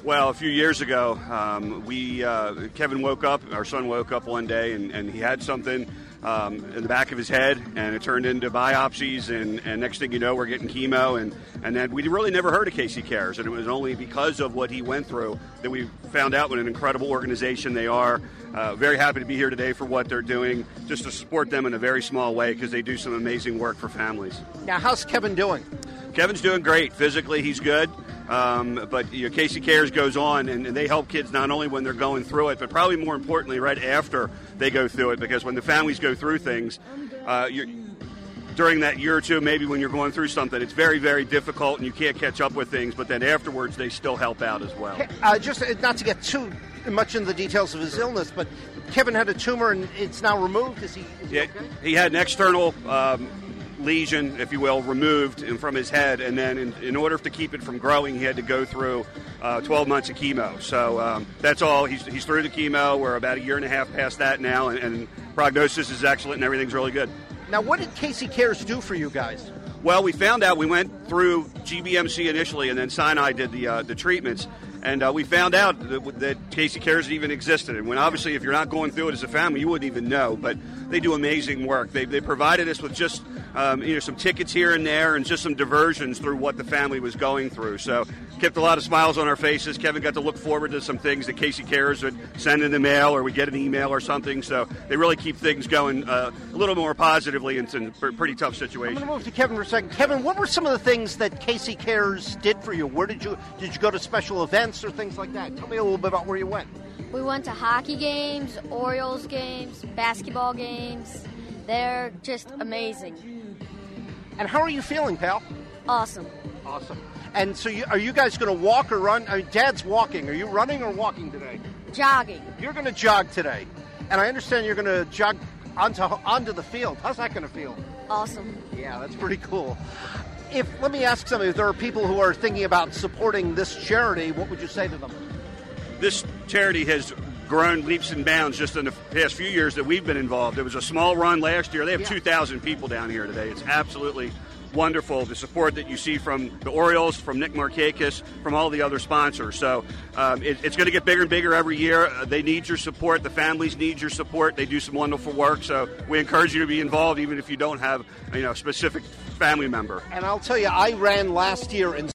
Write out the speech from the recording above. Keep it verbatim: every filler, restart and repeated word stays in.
Well, a few years ago, um, we uh, Kevin woke up, our son woke up one day, and, and he had something um, in the back of his head, and it turned into biopsies, and, and next thing you know, we're getting chemo, and, and then we really never heard of Casey Cares, and it was only because of what he went through that we found out what an incredible organization they are. Uh, very happy to be here today for what they're doing, just to support them in a very small way because they do some amazing work for families. Now, how's Kevin doing? Kevin's doing great. Physically, he's good. Um, but you know, Casey Cares goes on, and, and they help kids not only when they're going through it, but probably more importantly right after they go through it, because when the families go through things, uh, you're, during that year or two, maybe when you're going through something, it's very, very difficult, and you can't catch up with things, but then afterwards they still help out as well. Uh, just not to get too much into the details of his illness, but Kevin had a tumor, and it's now removed. Is he, is he yeah, okay? He had an external um, lesion, if you will, removed from his head, and then in, in order to keep it from growing, he had to go through uh, twelve months of chemo. So um, that's all. He's, he's through the chemo. We're about a year and a half past that now, and, and prognosis is excellent, and everything's really good. Now, what did Casey Cares do for you guys? Well, we found out, we went through G B M C initially, and then Sinai did the uh, the treatments, and uh, we found out that, that Casey Cares even existed. And when obviously, if you're not going through it as a family, you wouldn't even know. But they do amazing work. They they provided us with just um, you know some tickets here and there, and just some diversions through what the family was going through. So kept a lot of smiles on our faces. Kevin got to look forward to some things that Casey Cares would send in the mail, or we get an email or something. So they really keep things going uh, a little more positively in some pretty tough situations. I'm going to move to Kevin for a second. Kevin, what were some of the things that Casey Cares did for you? Where did you did you go to special events or things like that? Tell me a little bit about where you went. We went to hockey games, Orioles games, basketball games. They're just amazing. And how are you feeling, pal? Awesome. Awesome. And so you, are you guys going to walk or run? I mean, Dad's walking. Are you running or walking today? Jogging. You're going to jog today. And I understand you're going to jog onto onto the field. How's that going to feel? Awesome. Yeah, that's pretty cool. If let me ask something, if there are people who are thinking about supporting this charity, what would you say to them? This charity has grown leaps and bounds just in the past few years that we've been involved. It was a small run last year. They have yeah. two thousand people down here today. It's absolutely wonderful, the support that you see from the Orioles, from Nick Markakis, from all the other sponsors. So um, it, it's going to get bigger and bigger every year. Uh, they need your support. The families need your support. They do some wonderful work. So we encourage you to be involved, even if you don't have you know, a specific family member. And I'll tell you, I ran last year in